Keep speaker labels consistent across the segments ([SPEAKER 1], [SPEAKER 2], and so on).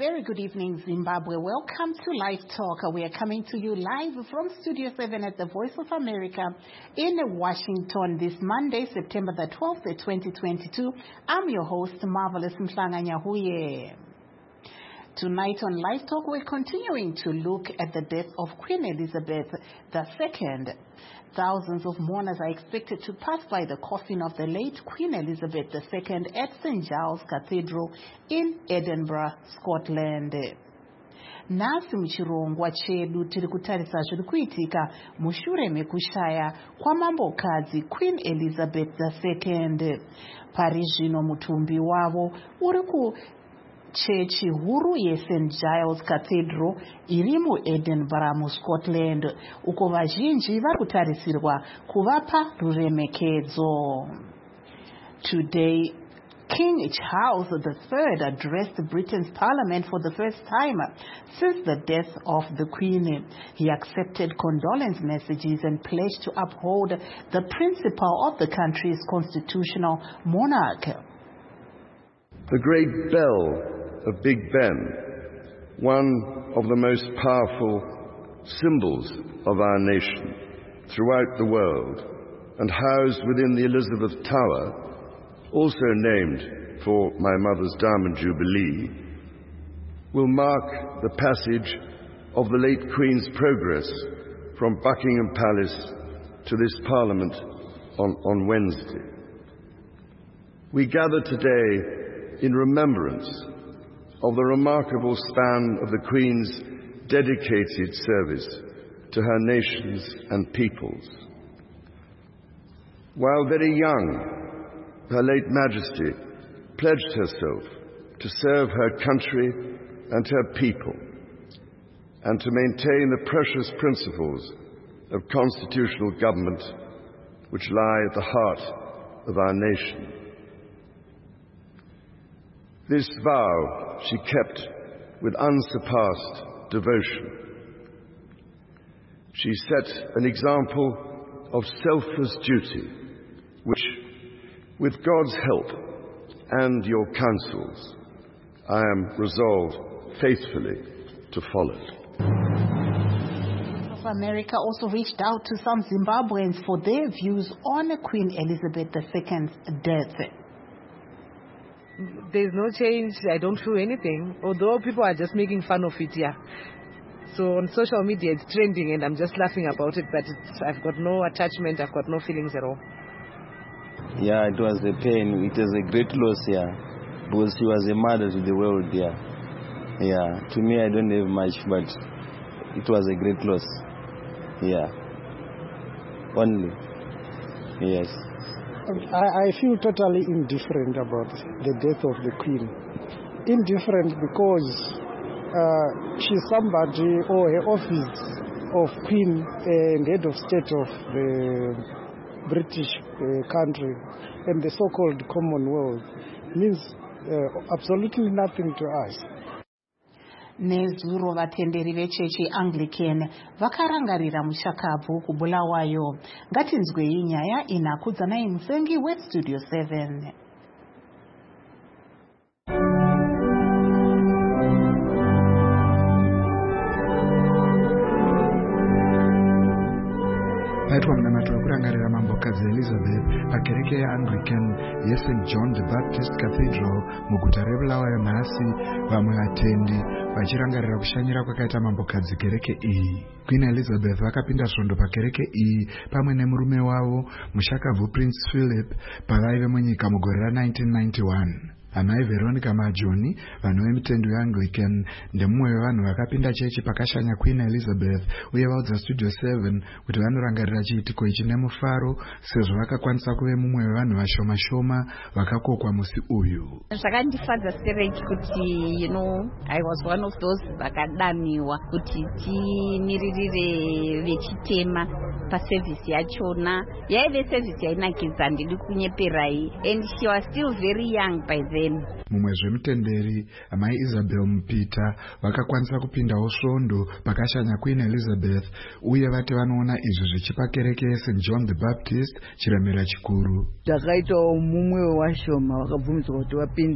[SPEAKER 1] very good evening, Zimbabwe. Welcome to Live Talk. We are coming to you live from Studio 7 at the Voice of America in Washington this Monday, September the 12th, 2022. I'm your host, Marvelous Mhlanga Nyahuye. Tonight on Live Talk, we're continuing to look at the death of Queen Elizabeth II. Thousands of mourners are expected to pass by the coffin of the late Queen Elizabeth II at St. Giles Cathedral in Edinburgh, Scotland. Nasi muchirongwa chedu tiri kutarisa zviri kuitika mushure mekushaya kwamambokadzi Queen Elizabeth II. Pari zvino mutumbi wavo uri chechi huru yeSt Giles Cathedral iri muEdinburgh muScotland, uko vazhinji vari kutarisirwa kuvapa ruremekedzo. Today, King Charles III addressed Britain's parliament for the first time since the death of the Queen. He accepted condolence messages and pledged to uphold the principle of the country's constitutional monarch.
[SPEAKER 2] The great bell of Big Ben, one of the most powerful symbols of our nation throughout the world and housed within the Elizabeth Tower, also named for my mother's Diamond Jubilee, will mark the passage of the late Queen's progress from Buckingham Palace to this Parliament on Wednesday. We gather today in remembrance of the remarkable span of the Queen's dedicated service to her nations and peoples. While very young, Her late Majesty pledged herself to serve her country and her people, and to maintain the precious principles of constitutional government which lie at the heart of our nation. This vow she kept with unsurpassed devotion. She set an example of selfless duty, which, with God's help and your counsels, I am resolved faithfully to follow.
[SPEAKER 1] America also reached out to some Zimbabweans for their views on Queen Elizabeth II's death.
[SPEAKER 3] There's no change. I don't feel anything, although people are just making fun of it, yeah. So on social media it's trending and I'm just laughing about it, but I've got no attachment, I've got no feelings at all.
[SPEAKER 4] Yeah, it was a pain. It was a great loss, yeah, because she was a mother to the world, yeah. Yeah, to me I don't have much, but it was a great loss. Yeah. Only. Yes.
[SPEAKER 5] I feel totally indifferent about the death of the Queen. Indifferent because she's somebody, or her office of Queen and head of state of the British country and the so-called Commonwealth means absolutely nothing to us.
[SPEAKER 1] Nezuro vatenderi vechechi Anglican vakarangarira mushakabvu kubulawayo. Ngatinzwei nyaya inakudza naye musengi weStudio 7.
[SPEAKER 6] Paitwa mnamato wekurangarira mambokadzi Elizabeth pakereke yeAnglican yeSt John the Baptist Cathedral muguta reBulawayo nhasi, vamwe vatendi vachirangarira kushanyira kwakaita mambokadzi kereke iyi. Queen Elizabeth vakapinda svondo pakereke iyi pamwe nemurume wavo mushakabvu Prince Philip pavaive munyika mugore ra1991. Amai Veronica Majoni, vanhu vemutendo weAnglican, ndemumwe wevanhu vakapinda chechi pakashanya Queen Elizabeth, uye vaudza Studio 7 kuti vanorangarira chiitiko ichi nemufaro sezvo vakakwanisa kuve mumwe wevanhu vashoma shoma vakakokwa musi uyu.
[SPEAKER 7] Zvakandifadza serechi kuti I was one of those vakadamiwa kuti timiririre vechitema paservice yachona. Yaive service yainakidza, ndiri kunyeperai, and she was still very young by then.
[SPEAKER 6] Mumwe zvemutenderi amai Isabel Mupita vakakwanisa kupindawo svondo pakashanya Queen Elizabeth, uye vati vanoona izvi zvichipa kereke yeSt John the Baptist chiremera chikuru.
[SPEAKER 8] Takaitawo mumwe washoma vakabvumidzwa kuti vapinde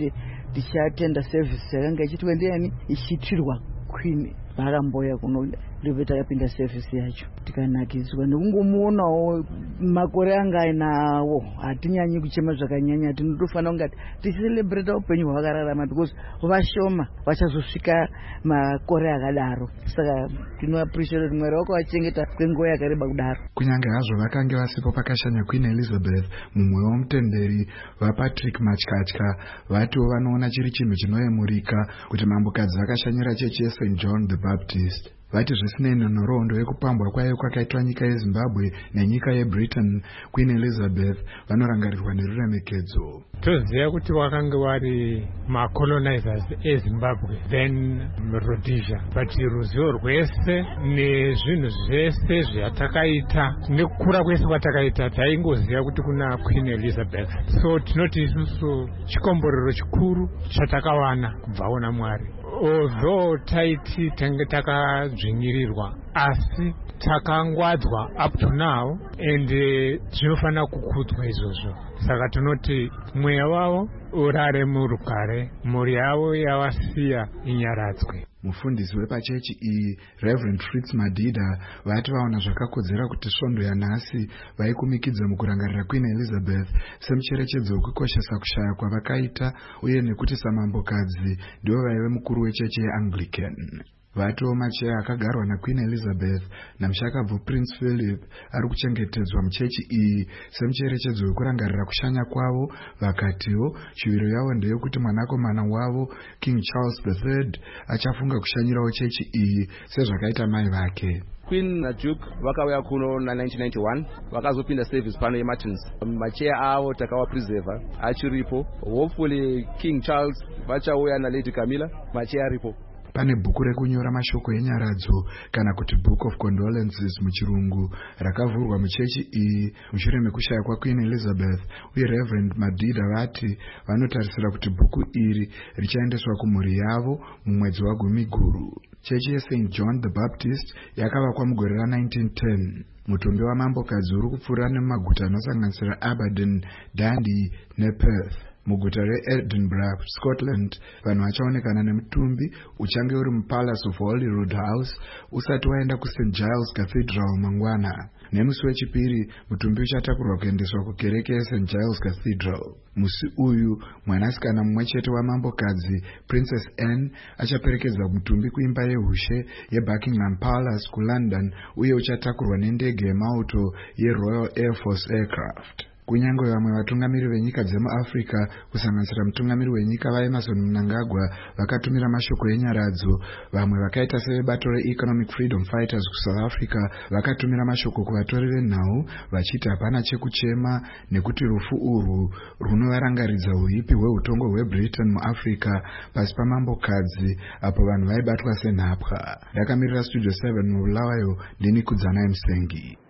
[SPEAKER 8] ndichatenda service yakanga ichitwa ndiani ichiitirwa Queen vakamboya kuno ndipo takapinda service yacho tikanakidzwa nekungomuonawo makore anga ainawo hatinyanyi kuchema zvakanyanya tinotofana kunge ticelebrate upenyu hwakararama because vashoma vachazosvika makore akadaro saka tinoappreciate mwari wakavachengeta kwenguva yakareba kudaro.
[SPEAKER 6] Kunyange hazvo vakange vasipo pakashanya Queen Elizabeth, mumwe womutenderi vaPatrick Matyatya vatiwo vanoona chiri chinhu chinoyemurika kuti mambokadzi vakashanyira chechi yeSt John the Baptist. Vati zvisinei nenhoroondo yekupambwa kwayo kwakaitwa nyika yeZimbabwe nenyika yeBritain, Queen Elizabeth vanorangarirwa neruremekedzo.
[SPEAKER 9] Toziva kuti wakanga wari macolonizers eZimbabwe then Rhodesia, but ruzivo rwese nezvinhu zvese zvatakaita nekukura kwese kwatakaita taingoziva kuti kuna Queen Elizabeth. So tinoti isusu chikomborero chikuru chatakawana kubvawo naMwari. Although taiti tange takadzvinyirirwa asi takangwadzwa up to now and zvinofanira kukudzwa izvozvo. Saka tinoti mweya wavo urare murugare, mhuri yavo yavasiya inyaradzwe.
[SPEAKER 6] Mufundisi wepachechi iyi Reverend Fritz Madida vati vaona zvakakodzera kuti svondo yanhasi vaikumikidza mukurangarira Queen Elizabeth semucherechedzo wekukoshesa kushaya kwavakaita uye nekuti samambokadzi ndivo vaive mukuru wechechi yeAnglican. Vatiwo macheya akagarwa naQueen Elizabeth namushakabvu Prince Philip ari kuchengetedzwa muchechi iyi semucherechedzo wekurangarira kushanya kwavo. Vakatiwo shuviro yavo ndeyekuti mwanakomana wavo King Charles III achafunga kushanyirawo chechi iyi sezvakaita mai vake.
[SPEAKER 10] Queen na Duke vakauya kuno na 1991 vakazopinda service pano yeMartins. Macheya avo takawapreserva achiripo. Hopefully King Charles vachauya na Lady Camilla macheya aripo.
[SPEAKER 6] Pane bhuku rekunyora mashoko enyaradzo kana kuti Book of Condolences muchirungu rakavhurwa muchechi iyi mushure mekushaya kwaQueen Elizabeth, uye Reverend Madida vati vanotarisira kuti bhuku iri richaendeswa kumhuri yavo mumwedzi waGumiguru. Chechi yeSt John the Baptist yakavakwa mugore ra1910. Mutumbi wamambokadzi uri kupfuura nemaguta anosanganisira Aberdeen, Dundee nePerth. Muguta reEdinburgh, Scotland, vanhu vachaonekana nemutumbi uchange uri muPalace of Holyrood House usati waenda kuSt Giles Cathedral mangwana. Nemusi wechipiri mutumbi uchatakurwa kuendeswa kukereke yeSt Giles Cathedral. Musi uyu mwanasikana mumwe chete wamambokadzi Princess Anne achaperekedza mutumbi kuimba yeushe yeBuckingham Palace kuLondon uye uchatakurwa nendege yemauto yeRoyal Air Force Aircraft. Kunyange vamwe vatungamiri venyika dzemuAfrica kusanganisira mutungamiri wenyika vaEmerson Mnangagwa vakatumira mashoko enyaradzo, vamwe vakaita sevebato reEconomic Freedom Fighters kuSouth Africa vakatumira mashoko kuvatori venhau vachiti hapana chekuchema nekuti rufu urwu runovarangaridza uipi hweutongo hweBritain muAfrica pasi pamambokadzi apo vanhu vaibatwa senhapwa. Ndakamirira Studio 7 muBulawayo ndini Kudzanai Musengi.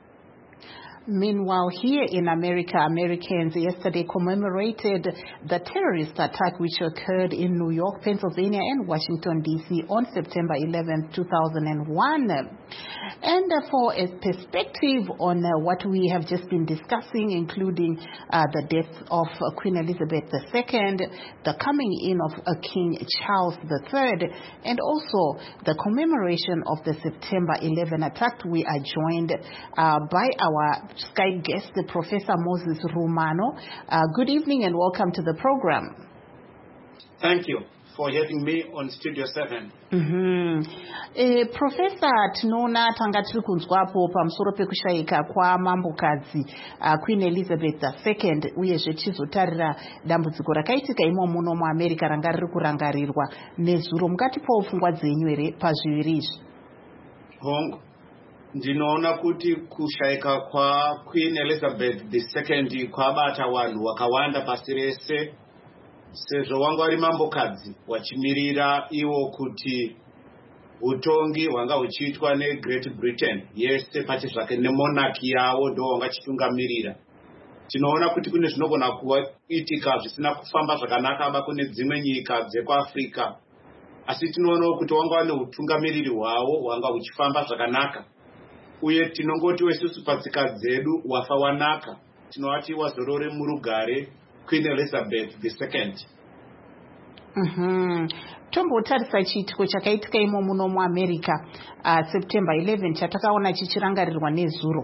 [SPEAKER 1] Meanwhile, here in America, Americans yesterday commemorated the terrorist attack which occurred in New York, Pennsylvania, and Washington, D.C. on September 11, 2001. And for a perspective on what we have just been discussing, including the death of Queen Elizabeth II, the coming in of King Charles III, and also the commemoration of the September 11 attack, we are joined by our Skype guest, Professor Moses Rumano. Good evening and welcome to the program.
[SPEAKER 11] Thank you for having me on Studio 7.
[SPEAKER 1] Professor, tinoona tanga tiri kunzwapo pamusoro pekushayika kwamambokadzi Queen Elizabeth II uyezve tichizotarira dambudziko rakaitika imo muno muAmerica ranga riri kurangarirwa nezuro. Mungatipawo pfungwa dzenyu here pazviviri izvi?
[SPEAKER 11] Hongu, ndinoona kuti kushayika kwa Queen Elizabeth II kwabata vanhu vakawanda pasi rese, sezvo wanga vari mambokadzi wachimirira iwo kuti utongi hwanga huchiitwa neGreat Britain yese pati zvake nemonarchy yavo ndo wanga chitungamirira. Tinoona kuti kune zvinogona kuitika zvisina kufamba zvakanaka aba kune dzimwe nyika dzekuAfrica, asi tinoona kuti wanga wane utungamiriri hwavo hwanga huchifamba zvakanaka, uye tinongoti wesusu patsika dzedu wafa wanaka. Tinovati wazorore murugare Queen Elizabeth II.
[SPEAKER 1] Tombotarisa chiitiko chakaitika imo muno muAmerica September 11 chatakaona chichirangarirwa nezuro.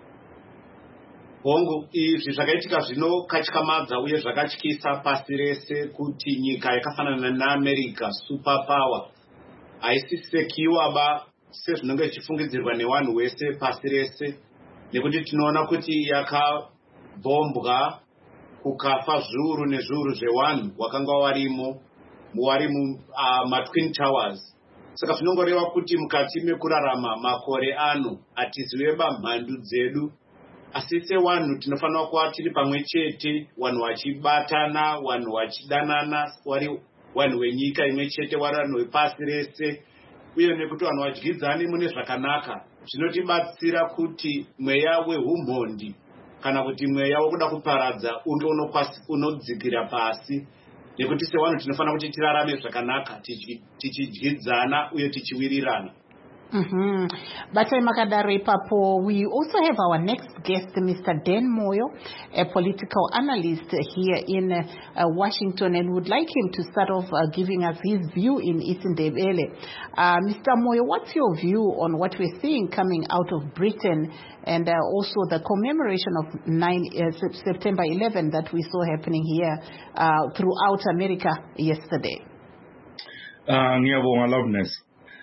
[SPEAKER 11] Hongu izvi zvakaitika zvinokatyamadza uye zvakatyisa pasi rese kuti nyika yakafanana naAmerica super power haisisekiwa sezvinenge zvichifungidzirwa nevanhu wese pasi rese, nekuti tinoona kuti yakabhombwa kukafa zviuru nezviuru zvevanhu wakanga warimo maTwin Towers. Saka zvinongoreva kuti mukati mekurarama makore ano hatiziweba mhandu dzedu, asi sevanhu tinofanira kuva tiri pamwe chete, vanhu vachibatana, vanhu vachidanana, wari vanhu venyika imwe chete, wari vanhu vepasi rese, uye nekuti vanhu vadyidzani mune zvakanaka. Zvinotibatsira kuti mweya wehumhondi kana kuti mweya wekuda kuparadza unge unodzikira pasi, nekuti sevanhu tinofanira kuti tirarame zvakanaka tichidyidzana uye tichiwirirana.
[SPEAKER 1] Batai makadaro ipapo, we also have our next guest, Mr. Dan Moyo, a political analyst here in Washington, and would like him to start off giving us his view in isiNdebele. Mr. Moyo, what's your view on what we're seeing coming out of Britain and also the commemoration of September 11 that we saw happening here throughout America yesterday?
[SPEAKER 12] Ngiyabonga Loveness.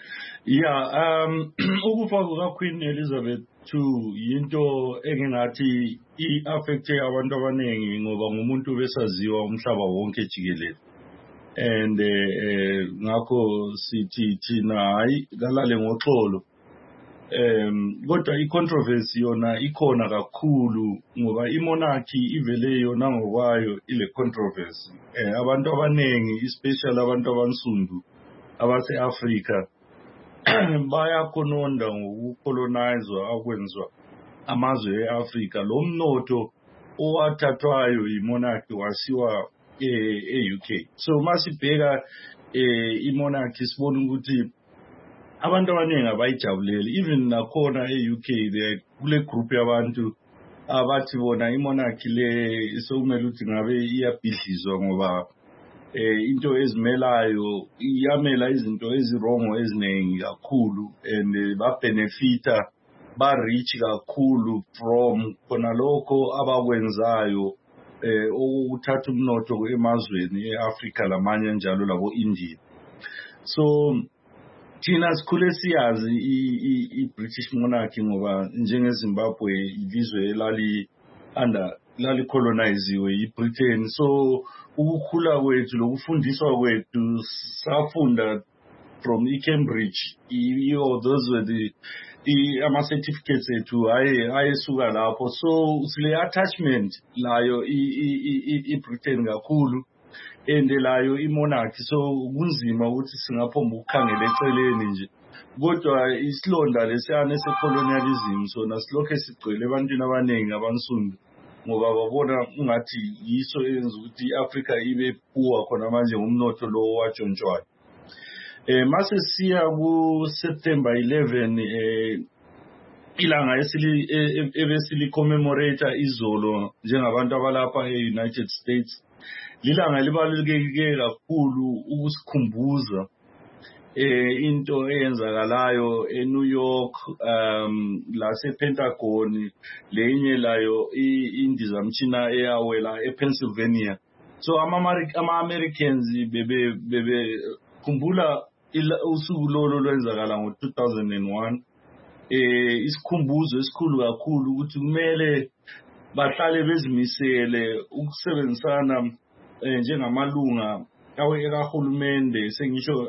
[SPEAKER 12] Ukufa kukaQueen Elizabeth II yinto engingathi i-affecte abantu abaningi ngoba ngumuntu besaziwa umhlaba wonke jikelele, and ngakho sithi thina hayi kalale ngoxolo, kodwa i-controversy yona ikhona kakhulu ngoba imonarchy ivele yona ngokwayo ile controversy. Abantu abaningi, especially abantu abansundu abase-Afrika, bayakhononda ngokucolonizwa akwenzwa amazwe e-Afrika. Lo mnotho owathathwayo imonarchy wasiwa e-UK. So masibheka imonarchy sibona ukuthi abantu abaningi abayijabuleli. Even nakhona e-UK kule group yabantu abathi bona imonarchy le sokumele ukuthi ngabe iyabhidlizwa ngoba into ezimelayo iyamela izinto ezirongo eziningi kakhulu, and babenefita ba-rich kakhulu from khona lokho abakwenzayo ukuthatha umnotho emazweni e-Afrika lamanye njalo labo-India. So thina sikhule siyazi i-British monarchy ngoba njengeZimbabwe ilizwe lalicoloniziwe yi-Britain. So ukukhula kwethu lokufundiswa kwethu safunda from i-Cambridge, those were ama-certificates ethu ayesuka lapho. So sile attachment layo i-Britain kakhulu, and layo i-monarchy. So kunzima ukuthi singaphomba ukukhangela eceleni nje, kodwa isilonda lesiyana se-colonialism sona silokhe sigcwele ebantwini abaningi abansundu ngoba babona ungathi yiso eyenza ukuthi i-Afrika ibe poor khona manje ngumnotho lo watshontshwayo. Mase siya ku-September 11 ilanga ebesili-commemorate izolo njengabantu abalapha e-United States, lilanga libalulekeke kakhulu ukusikhumbuza into eyenzakalayo eNew York, lase-Pentagon, lenye layo indizamtshina eyawela ePennsylvania. So ama-Americans bebekhumbula usuku lolo lwenzakala ngo-2001, isikhumbuzo esikhulu kakhulu ukuthi kumele bahlale bezimisele ukusebenzisana njengamalunga kahulumende, sengisho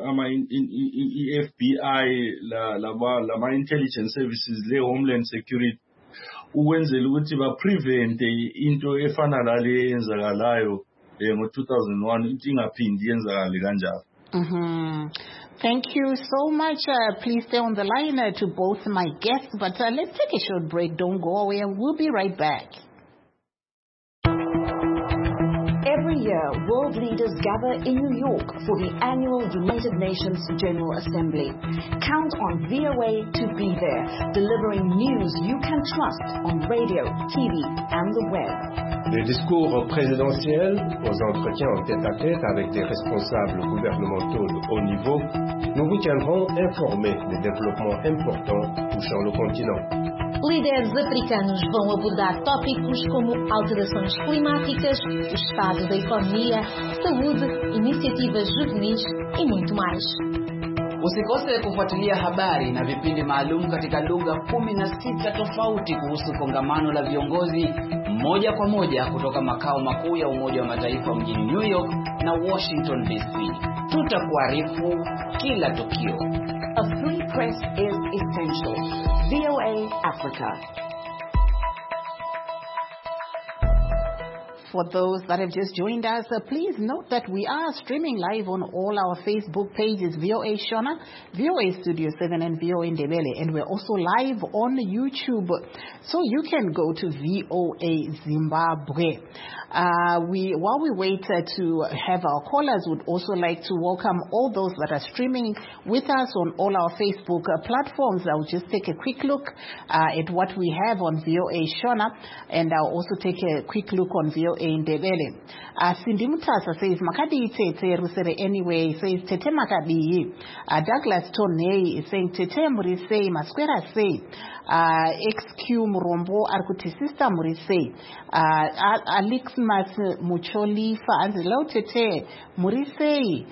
[SPEAKER 12] i-FBI lama-intelligence services le-Homeland Security, ukwenzela ukuthi ba-prevente into efana lale eyenzakalayo ngo-2001 ukuthi ingaphindi yenzakale kanjalo.
[SPEAKER 1] Thank you so much. Please stay on the line to both my guests, but let's take a short break. Don't go away, and we'll be right back.
[SPEAKER 13] Every year, world leaders gather in New York for the annual United Nations General Assembly. Count on VOA to be there, delivering news you can trust on radio, TV, and the web.
[SPEAKER 14] Des discours présidentiels aux entretiens en tête-à-tête avec des responsables gouvernementaux de haut niveau, nous vous tiendrons informés des développements importants touchant le continent.
[SPEAKER 15] Líderes africanos vão abordar tópicos como alterações climáticas, o estado da economia, saúde, iniciativas juvenis e muito mais.
[SPEAKER 16] Usikose kufuatilia habari na vipindi maalum katika lugha 16 tofauti kuhusu kongamano la viongozi moja kwa moja kutoka makao makuu ya Umoja wa Mataifa mjini New York na Washington DC. Tutakuarifu kila tukio.
[SPEAKER 13] A free press is essential. VOA Africa.
[SPEAKER 1] For those that have just joined us, please note that we are streaming live on all our Facebook pages, VOA Shona, VOA Studio 7 and VOA Ndebele, and we're also live on YouTube. So you can go to VOA Zimbabwe. While we wait to have our callers, would also like to welcome all those that are streaming with us on all our Facebook platforms. I'll just take a quick look at what we have on VOA Shona, and I'll also take a quick look on VOA Ndebele. Cindy Mutasa says, Makadi Tete Rusere anyway, says Tete Makadi. Douglas Toney is saying Tete Murise, Masquera say, XQ Murombo, Arkuti Sister Murise, Alex Mas Mucholi Anzelo Tete Murise.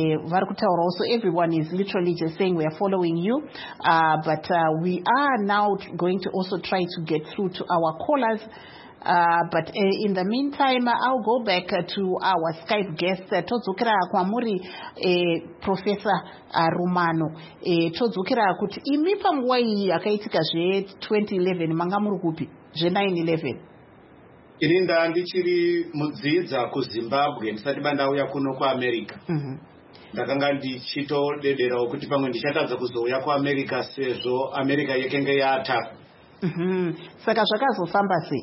[SPEAKER 1] Also, everyone is literally just saying we are following you, but we are now going to also try to get through to our callers. But in the meantime, I'll go back to our Skype guest, Tozukira Kwamuri, Professor Romano. Tozukira kuti imipa mwai akaitika je 2011 mangamuru kupi je 9/11.
[SPEAKER 11] Irinda ndichiri mudzidza kuZimbabwe ndisati bandauya kuno kuAmerica. Ndakanga ndichitodedera kuti pamwe ndichatadza kuzouya kuAmerica sezvo America yekenge yata.
[SPEAKER 1] Saka zvakazofamba sei?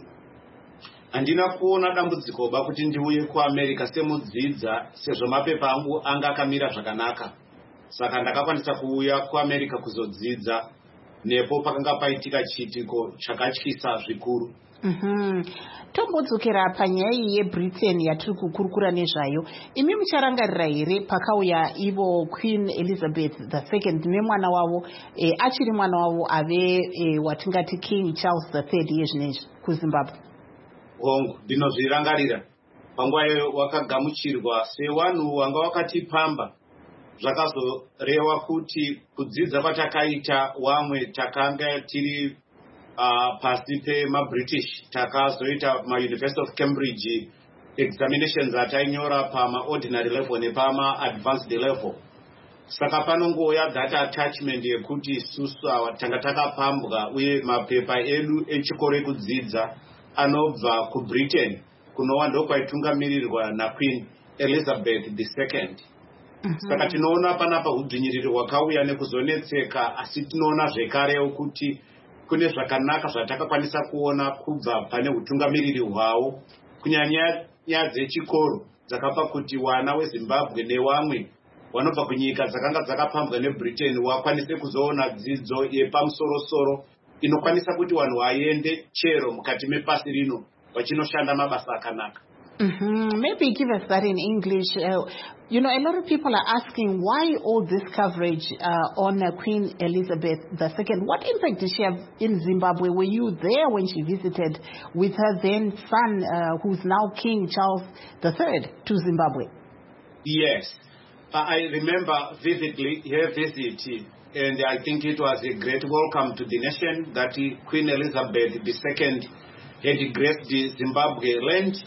[SPEAKER 11] Andina kuona dambudziko kuti ndiuye kuAmerica semudzidza sezvo mapepa angu anga akamira zvakanaka. Saka ndakakwanisa kuuya kuAmerica kuzodzidza, nepo pakanga paitika chiitiko chakatyisa zvikuru.
[SPEAKER 1] Tombodzokera panyaya yeBritain yatiri kukurukura nezvayo. Imi mucharangarira here pakauya ivo Queen Elizabeth II nemwana wavo achiri mwana wavo ave watingati King Charles III yezvinezvi kuZimbabwe?
[SPEAKER 11] Hongu, ndinozvirangarira. Panguva iyoyo wakagamuchirwa sevanhu wanga wakatipamba. Zvakazoreva kuti kudzidza kwatakaita wamwe takanga tiri pasi pemaBritish, takazoita maUniversity of Cambridge examinations atainyora pama-ordinary level nepama-advanced level. Saka panongoya that attachment yekuti susu tanga takapambwa uye mapepa edu echikoro kudzidza anobva kuBritain kunova ndokwaitungamirirwa naQueen Elizabeth II. Saka tinoona panapa udzvinyiriri hwakauya nekuzonetseka, asi tinoona zvekarewo kuti kune zvakanaka zvatakakwanisa kuona kubva pane utungamiriri hwavo, kunyanya nyaya dzechikoro dzakapa kuti wana weZimbabwe nevamwe vanobva kunyika dzakanga dzakapambwa neBritain wakwanise kuzoona dzidzo yepamusoro-soro inokwanisa kuti vanhu vaende chero mukati mepasi rino vachinoshanda mabasa akanaka.
[SPEAKER 1] Maybe give us that in English. You know, a lot of people are asking why all this coverage on Queen Elizabeth II. What impact did she have in Zimbabwe? Were you there when she visited with her then son, who's now King Charles III, to Zimbabwe?
[SPEAKER 11] Yes, I remember vividly her visit, and I think it was a great welcome to the nation that Queen Elizabeth II had graced the Zimbabwe land.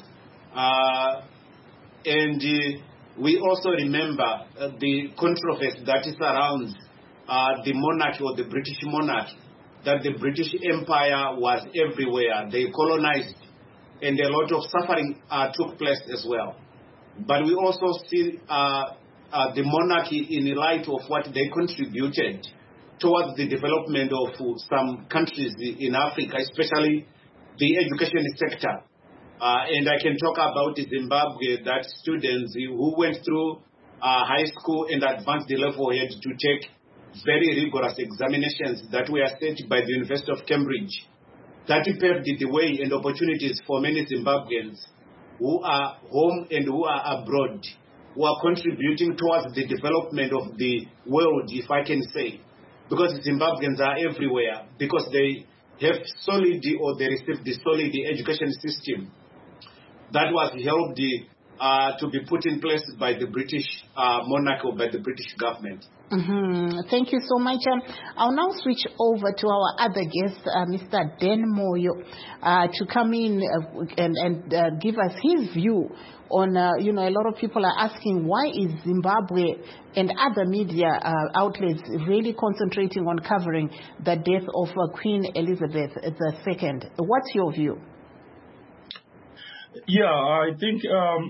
[SPEAKER 11] And we also remember the controversy that surrounds the monarchy or the British monarchy, that the British Empire was everywhere. They colonized, and a lot of suffering took place as well. But we also see the monarchy in the light of what they contributed towards the development of some countries in Africa, especially the education sector. And I can talk about Zimbabwe, that students who went through high school and advanced level had to take very rigorous examinations that were set by the University of Cambridge, that paved the way and opportunities for many Zimbabweans who are home and who are abroad, who are contributing towards the development of the world, if I can say, because Zimbabweans are everywhere, because they have solid or they received the solid education system that was helped to be put in place by the British monarch or by the British government.
[SPEAKER 1] Thank you so much. I'll now switch over to our other guest, Mr. Dan Moyo, to come in and give us his view on, a lot of people are asking why is Zimbabwe and other media outlets really concentrating on covering the death of Queen Elizabeth II. What's your view?
[SPEAKER 12] Yeah, I think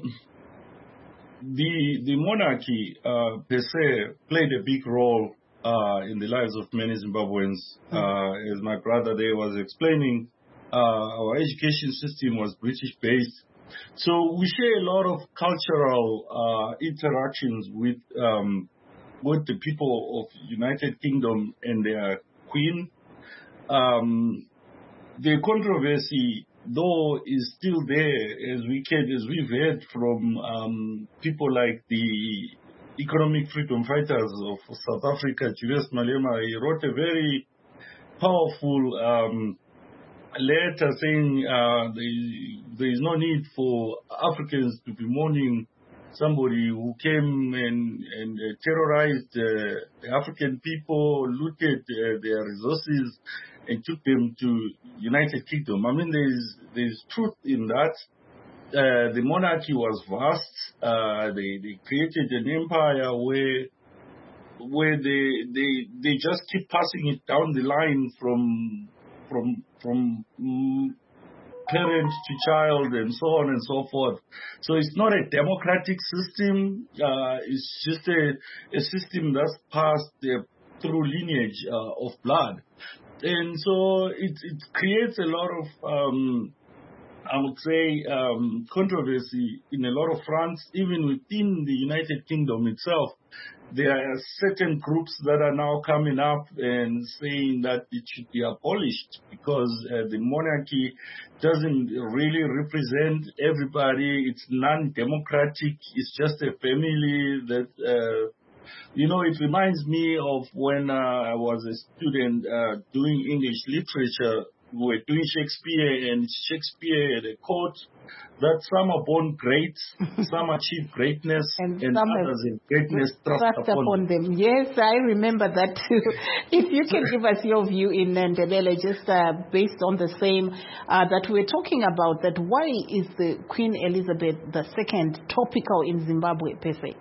[SPEAKER 12] the monarchy per se played a big role in the lives of many Zimbabweans. As my brother there was explaining, our education system was British-based. So we share a lot of cultural interactions with the people of United Kingdom and their queen. The controversy, though, is still there, as we've heard from people like the economic freedom fighters of South Africa, Julius Malema. He wrote a very powerful letter saying there is no need for Africans to be mourning somebody who came and terrorized the African people, looted their resources, and took them to United Kingdom. I mean, there's truth in that. The monarchy was vast. They created an empire where they just keep passing it down the line from parent to child and so on and so forth. So it's not a democratic system. It's just a system that's passed through lineage of blood. And so it creates a lot of, I would say, controversy in a lot of fronts, even within the United Kingdom itself. There are certain groups that are now coming up and saying that it should be abolished because the monarchy doesn't really represent everybody. It's non-democratic. It's just a family that, it reminds me of when I was a student doing English literature. We were doing Shakespeare, and Shakespeare had a quote that some are born great, some achieve greatness, and others in greatness thrust upon them.
[SPEAKER 1] Yes, I remember that too. If you can give us your view in Ndebele, just based on the same that we're talking about, that why is the Queen Elizabeth II topical in Zimbabwe per se?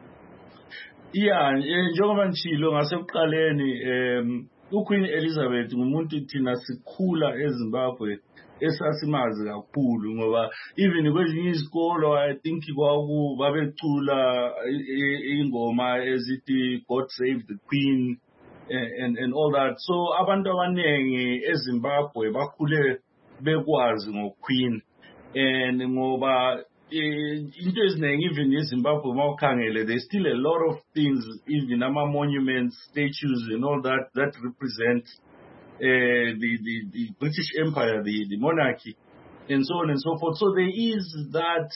[SPEAKER 12] Yeah, njengoba nchilo ngasekuqaleni uQueen Elizabeth ngumuntu thina sikhula eZimbabwe esasimazi kakhulu ngoba even kwezinye izikolo I think babecula ingoma ezithi God Save the Queen and all that. So abantu abaningi eZimbabwe bakhule bekwazi ngoQueen and ngoba into eziningi even eZimbabwe mawukhangele there's still a lot of things, even monuments, statues and all that represent the British Empire, the monarchy, and so on and so forth. So there is that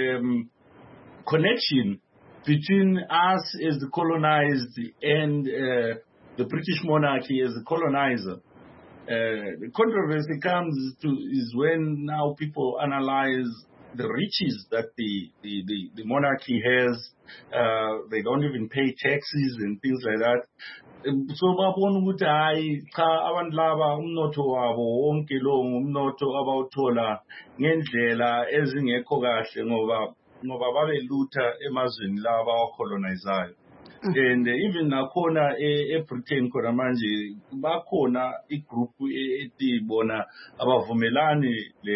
[SPEAKER 12] connection between us as the colonized and the British monarchy as the colonizer. The controversy is when now people analyze the riches that the monarchy has. They don't even pay taxes and things like that. So babona ukuthi hayi cha abantu laba umnotho wabo wonke lo ngumnotho abawuthola ngendlela ezingekho kahle ngoba babelutha emazweni laba awacolonizayo. And even nakhona eBritain khona manje bakhona igroup etibona abavumelani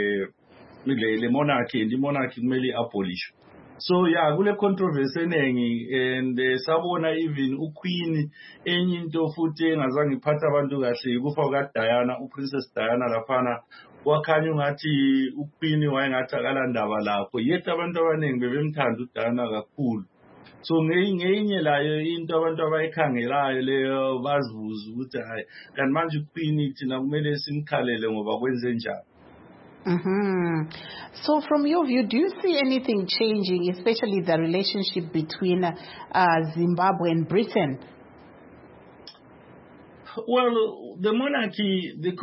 [SPEAKER 12] le monarchy and monarchy kumele abolish. So yeah, kule controversy enengi and sabona even uQueen enye into futhi engazange iphatha abantu kahle ukufa kaDiana, uPrincess Diana laphana wakhanya ungathi uQueen wayengathi akalandaba lapho yet abantu abaningi bebemthanda uDiana kakhulu. So ngeyinye layo into abantu abayikhangelayo leyo bazibuza ukuthi hayi kanti manje uQueen thina kumele simkhalele ngoba kwenze njani.
[SPEAKER 1] So from your view, do you see anything changing, especially the relationship between Zimbabwe and Britain?
[SPEAKER 12] Well, the monarchy, the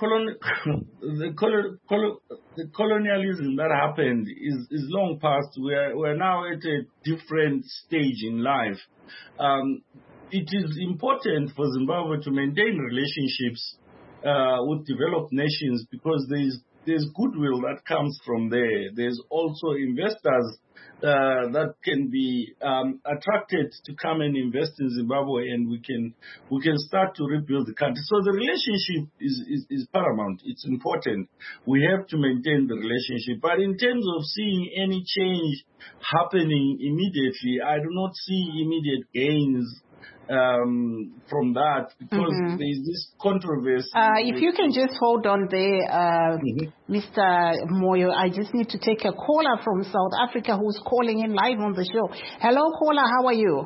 [SPEAKER 12] colonialism that happened is long past. We're now at a different stage in life. It is important for Zimbabwe to maintain relationships with developed nations because there's goodwill that comes from there. There's also investors that can be attracted to come and invest in Zimbabwe, and we can start to rebuild the country. So the relationship is paramount. It's important. We have to maintain the relationship. But in terms of seeing any change happening immediately, I do not see immediate gains from that because there is this controversy.
[SPEAKER 1] If you can just hold on there, Mr. Moyo, I just need to take a caller from South Africa who's calling in live on the show. Hello, caller, how are you?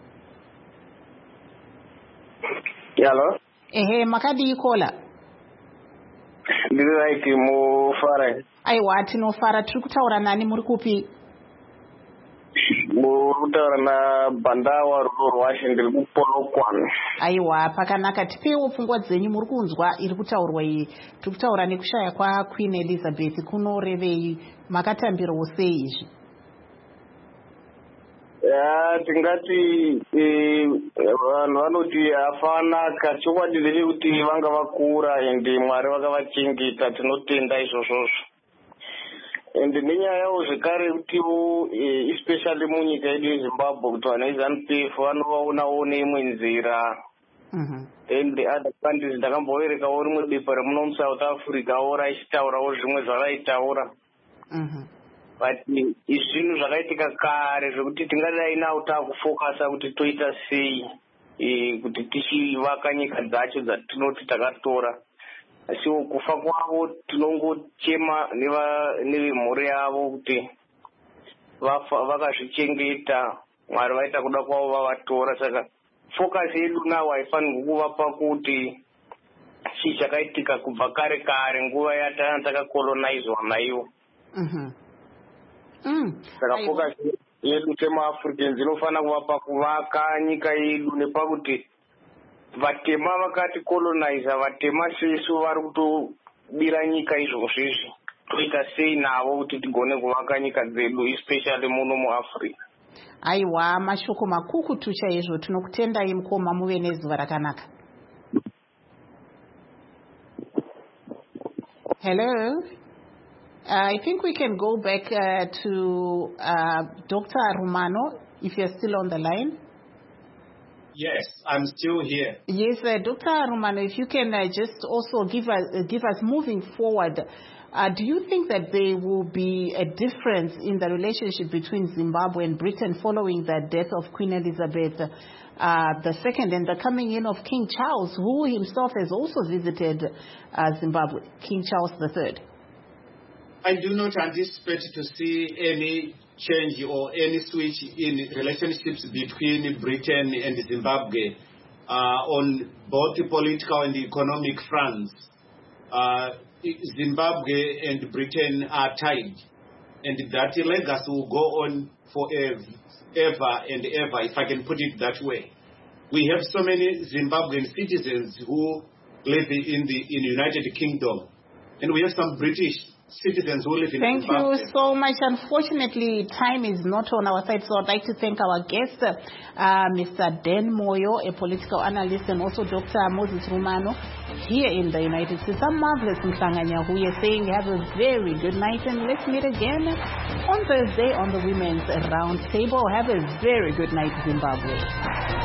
[SPEAKER 17] Hello.
[SPEAKER 1] Hey, Makadi caller.
[SPEAKER 17] This is like Mufara.
[SPEAKER 1] Aiwa, tino fara tukutaura nani murikupi?
[SPEAKER 17] Na Bandawa Washington Polokwan.
[SPEAKER 1] Aiwa pakanaka tipewo pfungwa dzenyu muri kunzwa iri kutaurwa iyi tiri kutaura nekushaya kwaQueen Elizabeth kunorevei makatambirawo sei izvi?
[SPEAKER 17] Tingati vanhu vanoti hafanaka chokwadi ndechekuti vanga vakura ende Mwari vakavachengeta tinotenda izvozvozvo. And nenyaya yawo zvekare kutiwo especially munyika yedu yeZimbabwe kuti vanhu veZANU-PF vanovaonawo neimwe nzira. And other countries ndakamboverekawo rimwe bepa remuno muSouth Africa oro achitaurawo zvimwe zvavaitaura. But izvinhu zvakaitika kare zvekuti tingadai nawo taakufokasa kuti toita sei kuti tichivaka nyika dzacho dzatinoti takatora. Asi kufa kwavo tinongochema nevemhuri yavo kuti vakazvichengeta Mwari vaita kuda kwavo vavatora. Saka focus yedu nawo haifanirwi kuva pakuti chii chakaitika kubva kare kare nguva yatanga takakolonizwa naivo. Saka focus yedu semaAfricans inofanira kuva pakuvaka nyika yedu nepakuti vatema vakati colonize vatema sesu vari kutobira nyika izvozvizvi toita sei navo kuti tigone kuvaka nyika dzedu especially muno muAfrica.
[SPEAKER 1] Aiwa mashoko makukutu chaizvo tinokutendai mukoma muve nezuva rakanaka. Hello. I think we can go back to Dr. Rumano if you're still on the line.
[SPEAKER 11] Yes, I'm still here.
[SPEAKER 1] Yes, Dr. Rumano, if you can just also give us moving forward, do you think that there will be a difference in the relationship between Zimbabwe and Britain following the death of Queen Elizabeth II and the coming in of King Charles, who himself has also visited Zimbabwe, King Charles III?
[SPEAKER 11] I do not anticipate to see any change or any switch in relationships between Britain and Zimbabwe on both the political and economic fronts. Zimbabwe and Britain are tied, and that legacy will go on forever and ever, if I can put it that way. We have so many Zimbabwean citizens who live in the United Kingdom, and we have some British citizens who live in
[SPEAKER 1] Thank
[SPEAKER 11] Zimbabwe.
[SPEAKER 1] you so much. Unfortunately, time is not on our side, so I'd like to thank our guest, Mr. Dan Moyo, a political analyst, and also Dr. Moses Rumano here in the United States. I'm Marvelous Mhlanganya, who is saying have a very good night, and let's meet again on Thursday on the Women's Roundtable. Have a very good night, Zimbabwe.